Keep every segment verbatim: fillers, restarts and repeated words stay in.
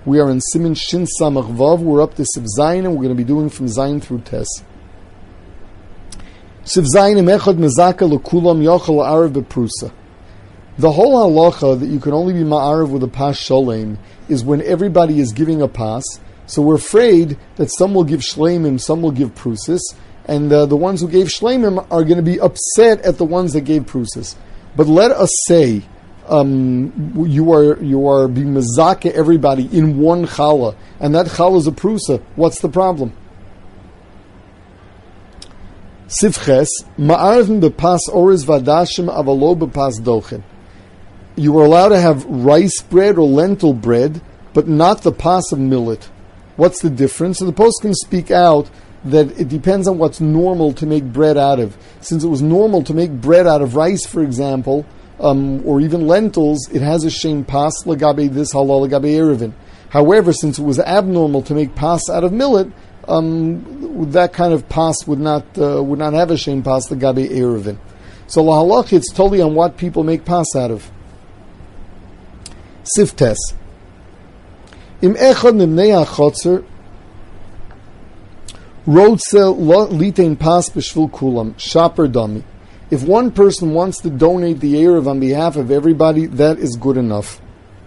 We are in Siman Shin Samach Vav. We're up to Siv Zayin, and we're going to be doing from Zayin through Tes. Siv Zayin Echad Mezaka L'Kulam Yochel Arav Beprusa. The whole halacha that you can only be ma'arav with a pas sholem is when everybody is giving a pas. So we're afraid that some will give shleimim, some will give prusis, and uh, the ones who gave shleimim are going to be upset at the ones that gave prusis. But let us say um, you are you are being mezakeh everybody in one challah, and that challah is a prusa. What's the problem? Sivches ma'arvim bepas oriz vadashim avalo bepas dochen. You are allowed to have rice bread or lentil bread, but not the pas of millet. What's the difference? So the post can speak out that it depends on what's normal to make bread out of. Since it was normal to make bread out of rice, for example, um, or even lentils, it has a shem pas lagabe this halal lagabe erevin. However, since it was abnormal to make pas out of millet, um, that kind of pas would not uh, would not have a shem pas lagabe erevin. So lahalach, it's totally on what people make pas out of. Siftes. Im echad nimnei hachotzer rotze litein pas b'shvul kulam shaper dami. If one person wants to donate the erev on behalf of everybody, that is good enough.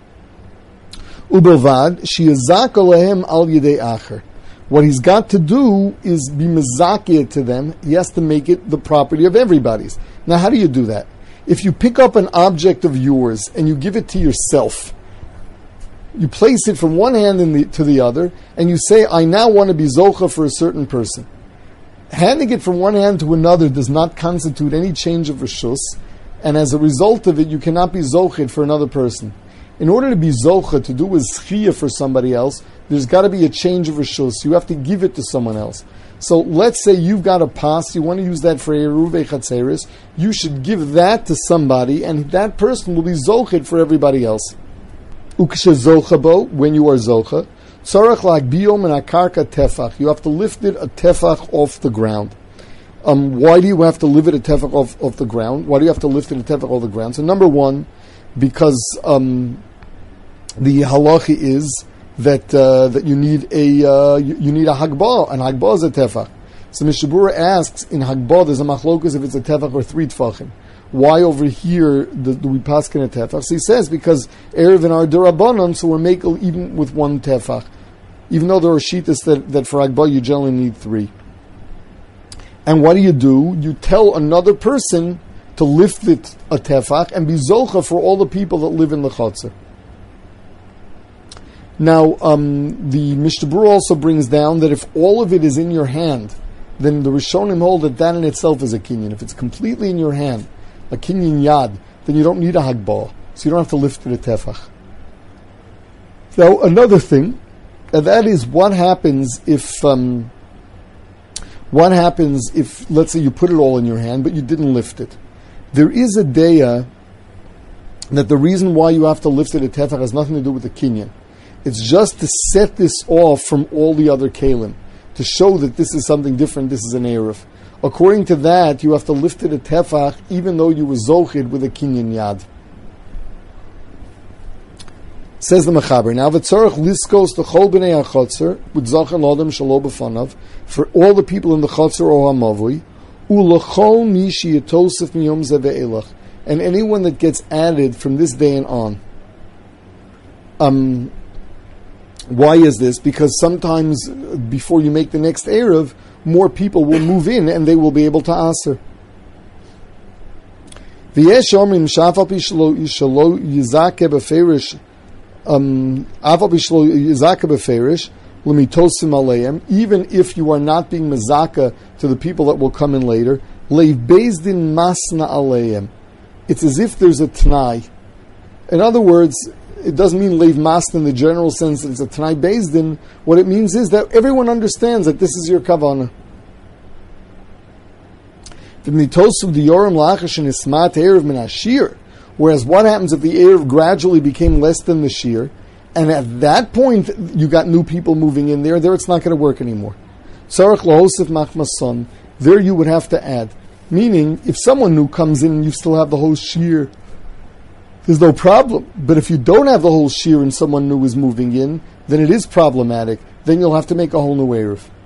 Ubelvad sheyazak alehem al yedei acher. What he's got to do is be mezakeh to them. He has to make it the property of everybody's. Now, how do you do that? If you pick up an object of yours and you give it to yourself, you place it from one hand in the, to the other, and you say, I now want to be zocha for a certain person. Handing it from one hand to another does not constitute any change of reshus, and as a result of it, you cannot be zochid for another person. In order to be zocha, to do a zchiyah for somebody else, there's got to be a change of reshus. You have to give it to someone else. So let's say you've got a pas, you want to use that for Eruv Chatzeris, you should give that to somebody, and that person will be zochid for everybody else. Ukshe zocha bo, when you are zocha, tzarach lag biyom and akarka tefach, you have to lift it a tefach off the ground. Um, why do you have to lift it a tefach off, off the ground? Why do you have to lift it a tefach off the ground? So number one, because um, the halacha is that uh, that you need a uh, you, you need a hagbah, and hagbah is a tefach. So Mishabura asks, in hagbah there's a machlokus if it's a tefach or three tefachim. Why over here do, do we paskin a tefach? So he says because erev in our derabanan, so we're makel even with one tefach, even though there are shitas that that for hagbah you generally need three. And what do you do? You tell another person to lift it a tefach and be zocha for all the people that live in the chotzer. Now, um, the Mishnah also brings down that if all of it is in your hand, then the Rishonim hold that that in itself is a kinyan. If it's completely in your hand, a kinyan yad, then you don't need a hagbah, so you don't have to lift it a tefach. Now, another thing, and that is what happens if, um, what happens if, let's say you put it all in your hand, but you didn't lift it. There is a daya that the reason why you have to lift it a tefach has nothing to do with the kinyan. It's just to set this off from all the other kalim, to show that this is something different, this is an erev. According to that, you have to lift it a tefach, even though you were zochid with a kinyan yad. Says the Mechaber, now v'tzorach liskos the chol b'nei hachotzer, with zochel odem shalo b'fanav, for all the people in the chotzer or hamavui, u'lachol mi sheyatosef miyom zeh ve'elach, and anyone that gets added from this day and on. Um... Why is this? Because sometimes before you make the next Erev, more people will move in and they will be able to answer. Even if you are not being mezaka to the people that will come in later, it's as if there's a t'nai. In other words, it doesn't mean leiv mast in the general sense that it's a t'nai beis din. What it means is that everyone understands that this is your kavanah. Whereas what happens if the erev gradually became less than the shir, and at that point you got new people moving in there, there it's not going to work anymore. There you would have to add. Meaning, if someone new comes in and you still have the whole shir, there's no problem. But if you don't have the whole shear and someone new is moving in, then it is problematic. Then you'll have to make a whole new Eruv.